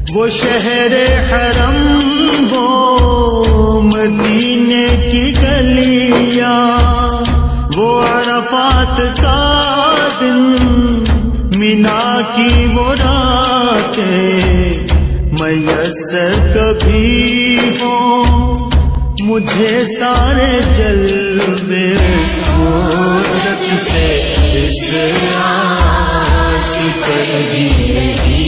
वो शहरे हरम, वो मदीने की गलियां, वो अरफात का दिन, मीना की वो रातें, मयस्सर कभी हो मुझे सारे जलवे मूरत से इस आस पर ही